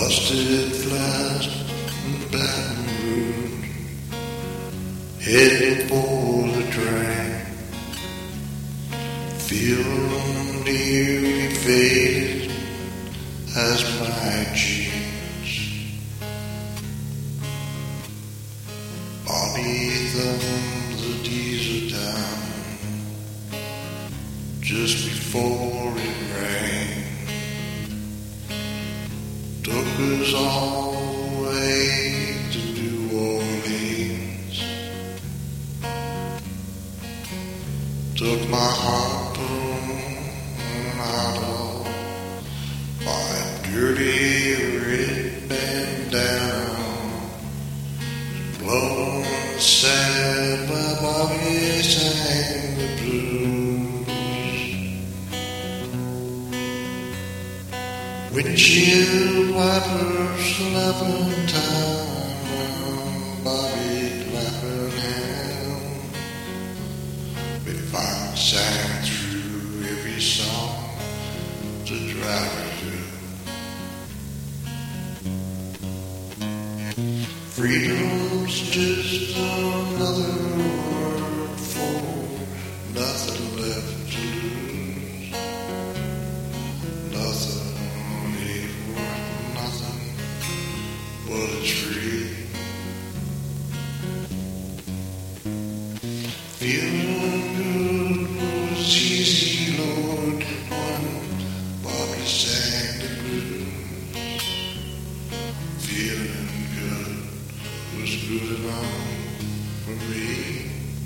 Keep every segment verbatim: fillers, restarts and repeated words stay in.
busted flat and Baton Rouge, heading for the train, feeling nearly faded as my jeans. Bobby thumbed the diesel down just before it rained. Took us all the way to New Orleans. Took my harpoon out of my dirty red bandana, blowing the sand by Bobby sang the blues. Windshield wipers slapping time, Bobby clapping him. We finally sang through every song to drive her to. Freedom's just another word for nothing left to lose. Nothing. Well, it's free. Feeling good was easy, Lord, when Bobby sang the blues. Feeling good was good enough for me.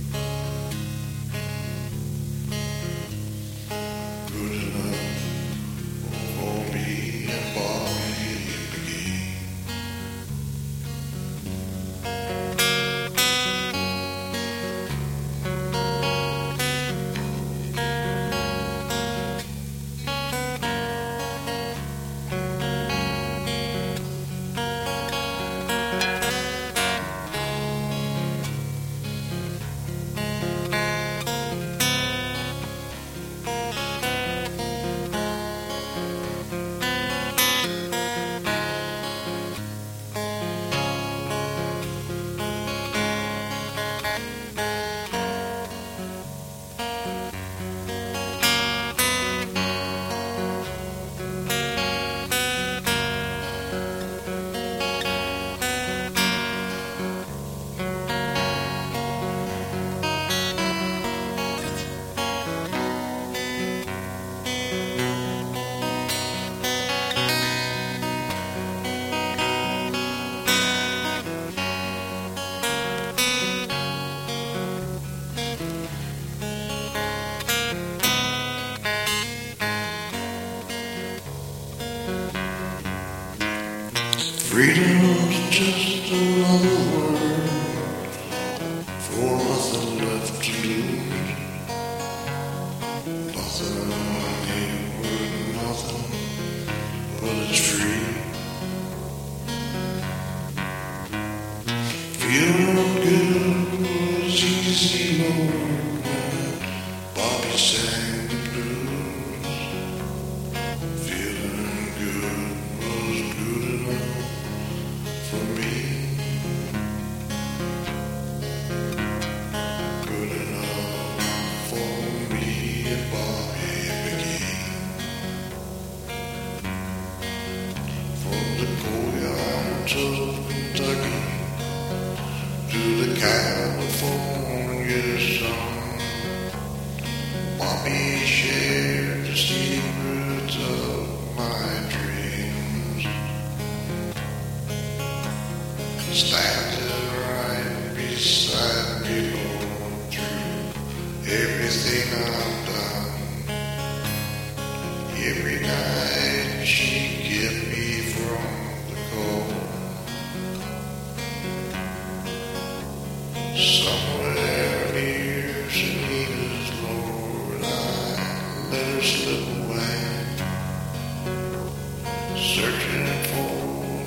Good enough for me and Bobby. Freedom's just another word for nothing left to lose. Nothing ain't worth nothing, but it's free. Feeling good was easy, Lord, when Bobby sang the blues. Feeling good was good enough for me. Good enough for me and Bobby McGee. From the courtyards of Kentucky to the California sun, Bobby shared the secrets of my dreams. Standing right beside me, Lord, through everything I've done. Every night she kept me from the cold. Somewhere near Salinas, Lord, I let her slip away, searching for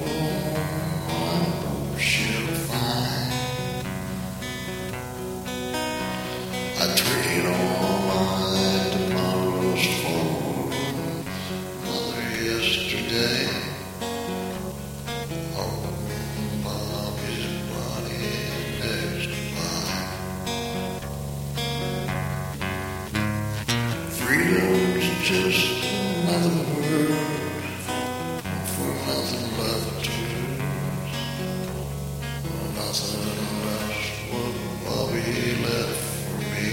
she'll find. I trade all my tomorrows for another yesterday. just another word for nothing left to lose. Nothing less what Bobby left for me.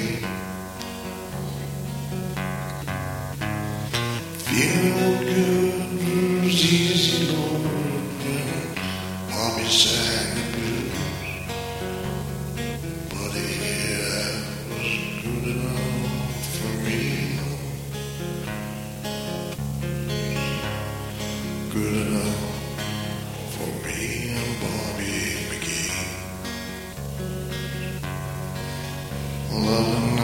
Feeling good was easy, Lord, when Bobby sang the blues. But yeah, it was good enough for me. Good enough for me and Bobby McGee. Loving